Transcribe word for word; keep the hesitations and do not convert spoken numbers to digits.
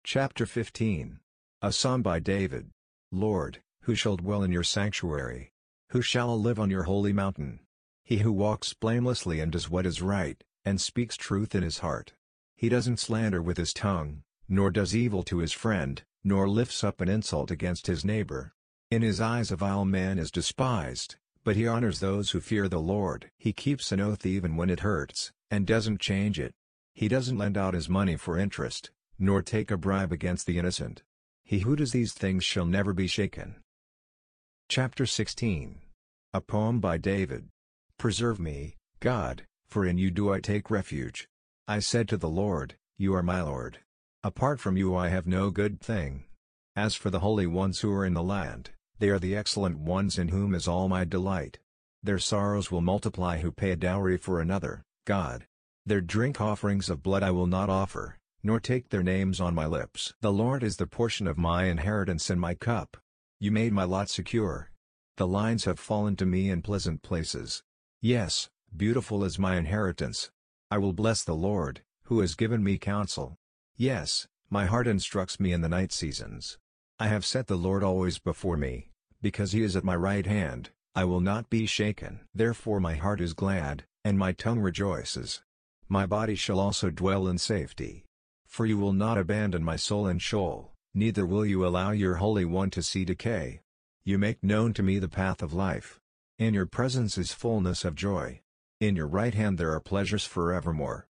Chapter fifteen. A Psalm by David. Lord, who shall dwell in your sanctuary? Who shall live on your holy mountain? He who walks blamelessly and does what is right, and speaks truth in his heart. He doesn't slander with his tongue, nor does evil to his friend, nor lifts up an insult against his neighbor. In his eyes a vile man is despised, but he honors those who fear the Lord. He keeps an oath even when it hurts, and doesn't change it. He doesn't lend out his money for interest, nor take a bribe against the innocent. He who does these things shall never be shaken. Chapter sixteen. A Poem by David. Preserve me, God, for in you do I take refuge. I said to the Lord, You are my Lord. Apart from you I have no good thing. As for the holy ones who are in the land, they are the excellent ones in whom is all my delight. Their sorrows will multiply who pay a dowry for another, God. Their drink offerings of blood I will not offer, nor take their names on my lips. The Lord is the portion of my inheritance and my cup. You made my lot secure. The lines have fallen to me in pleasant places. Yes, beautiful is my inheritance. I will bless the Lord, who has given me counsel. Yes, my heart instructs me in the night seasons. I have set the Lord always before me, because he is at my right hand, I will not be shaken. Therefore my heart is glad, and my tongue rejoices. My body shall also dwell in safety. For you will not abandon my soul in Sheol, neither will you allow your Holy One to see decay. You make known to me the path of life. In your presence is fullness of joy. In your right hand there are pleasures forevermore.